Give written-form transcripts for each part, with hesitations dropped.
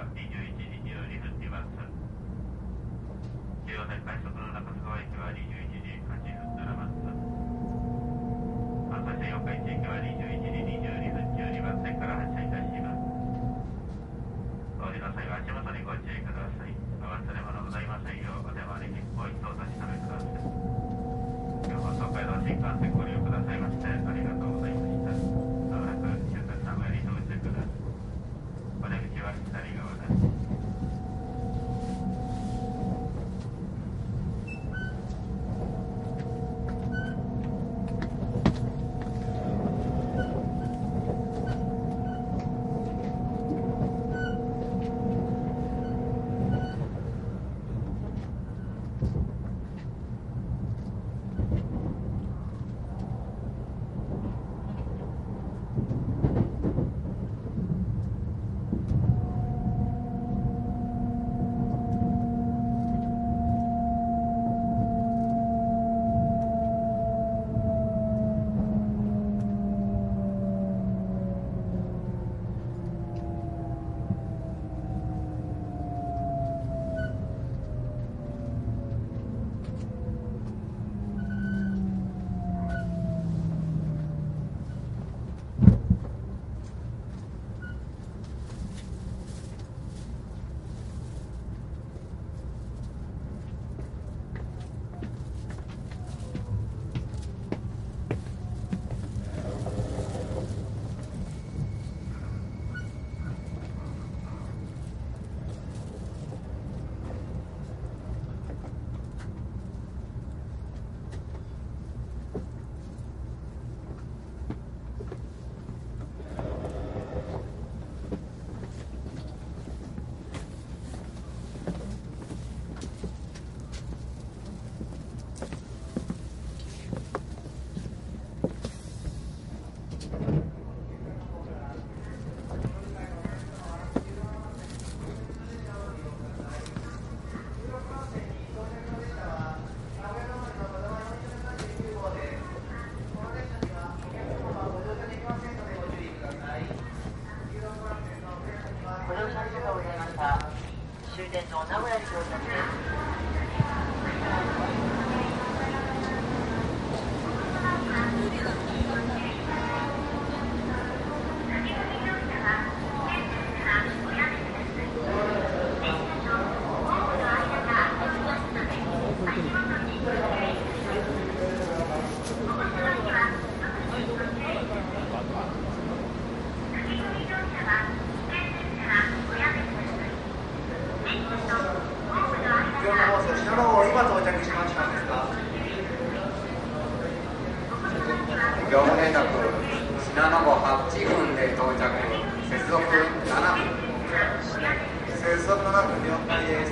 21時12分にます。中央線快速の中津川駅は21時8分7番線。関西線四日市駅は21時22分12番線から発車いたします。お降りの際は足元にご注意ください。お忘れ物ございませんようお手回り切符を一等お確かめください。今日も東海道新幹線ご利用くださいましてありがとうございました。まもなく終点名古屋に到着です。お出口は左側です。 終点の名古屋に到着です。 業務連絡、信濃号8分で到着、接続7分。接続7分、了解です。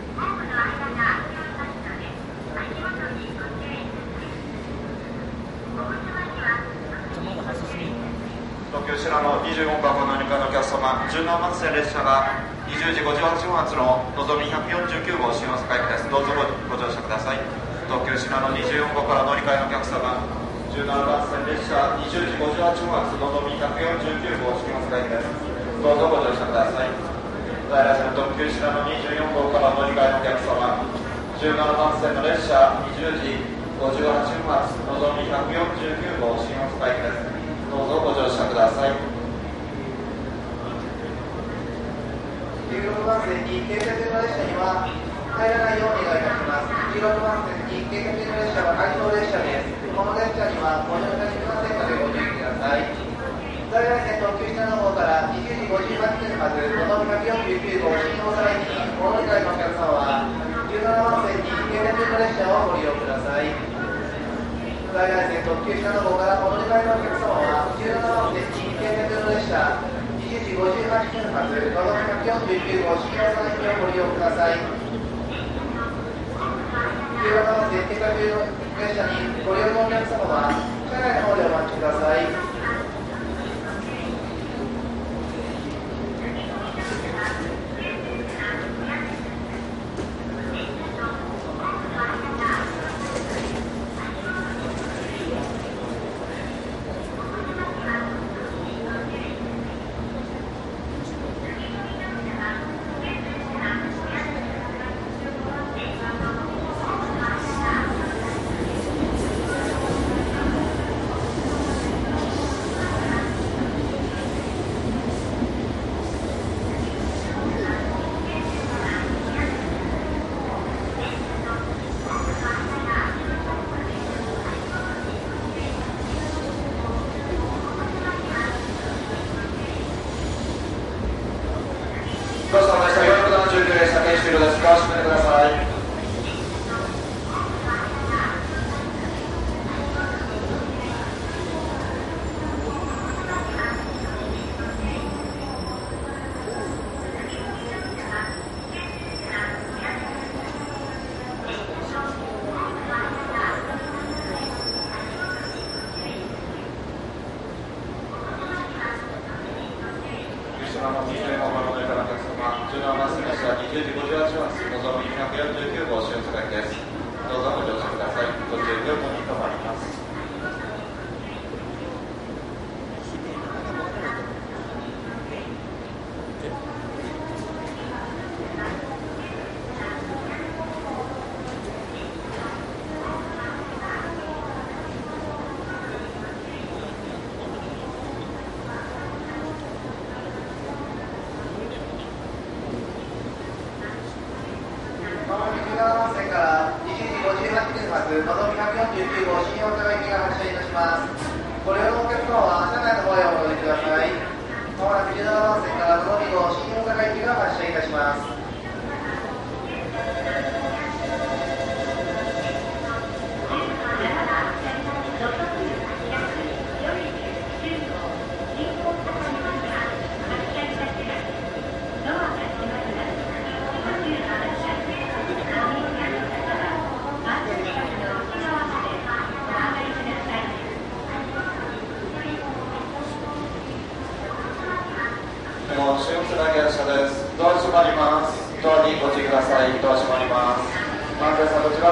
東京信濃24番の乗り換えのお客様、17番線列車が20時58分発ののぞみ149号新大阪駅です。どうぞご乗車ください。東京信濃24号から乗り換えのお客様、17番線列車20時58分発のぞみ149号新大阪駅です。どうぞご乗車ください。在来線特急信濃24号から乗り換えのお客様、17番線の列車20時58分発のぞみ149号新大阪駅です。どうぞご乗車ください。 16番線に計画の列車には入らないようお願いいたします。16番線に計画の列車は回送列車です。この列車にはご乗車しませんのでご注意ください。在来線特急信濃号から20時58分発のぞみ149号新大阪駅にお乗り換えのお客様は17番線に計画の列車をご利用ください。在来線特急信濃号からお乗り換えのお客様は17番線に計画の列車20時58分発のぞみ149号新大阪駅をご利用ください。17番線計画の列車にご利用のお客様は車内の方でお待ちください。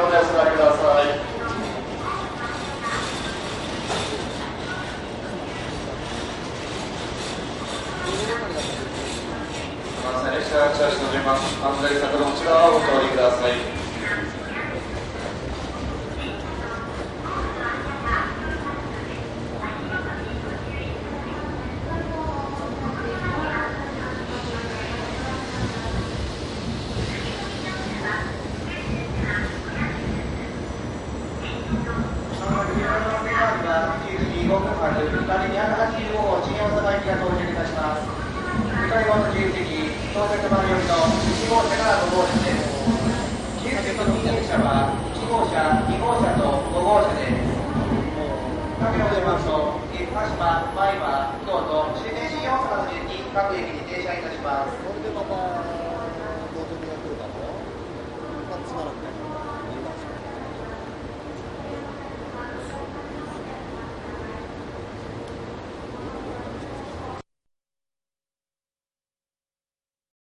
でお座りください。 番線列車が来たの順番、安全策の内側をお通りください。 到着番よりの1号車から5号車です。9席の電車は1号車、2号車と5号車です。各駅を出ますと、鹿島、前橋、京都、終点新大阪の順に各駅